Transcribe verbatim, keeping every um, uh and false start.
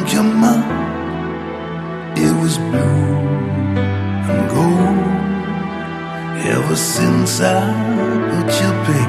your mouth, it was blue and gold. Ever since I put your big